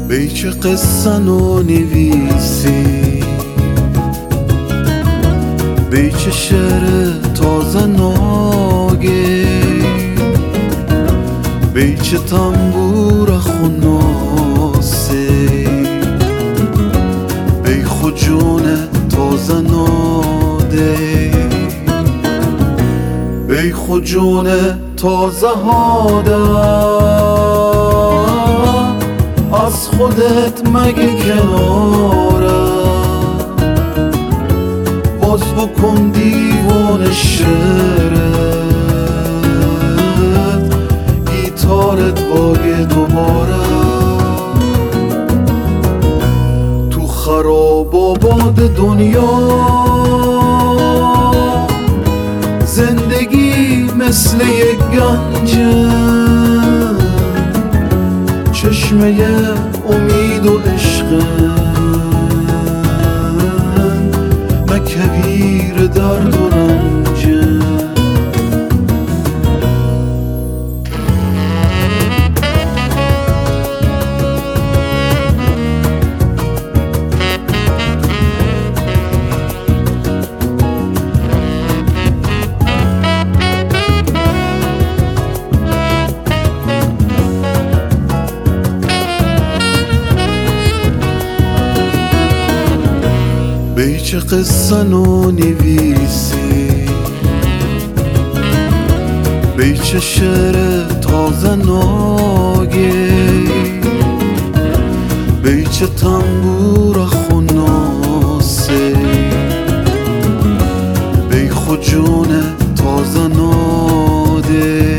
بیچه قصه نو نویسی، بیچه شعر تازه ناگی، بیچه تنبور خوناسی، بی خجون تازه ناده، بی خجون تازه هاده. از خودت مگه کناره، باز بکن دیوان شعرت، گیتارت باگه دوباره. تو خراب آباد دنیا زندگی مثل یک گنجه، چشمه امید و عشق مکویر درد و رنجه. بیچه قصه نو نویسی، بیچه شعر تازه ناگی، بیچه تنبور خوناسی، بی خجون تازه ناده،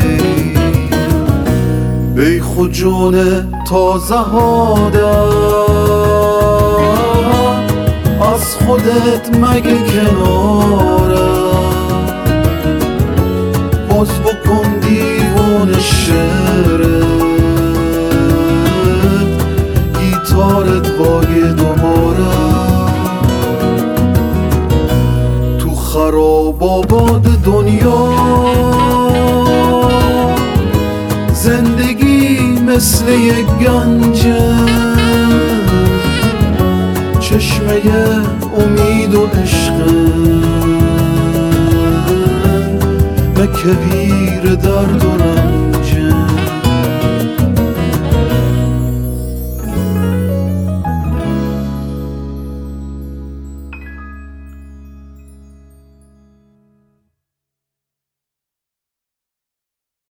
بی خجون تازه هاده. از خودت مگه کناره، باز بکن دیوان شعرت، گیتارت باگه دوباره. تو خراب آباد دنیا زندگی مثل یک گنجه، چشمه امید و عشق مکویر درد و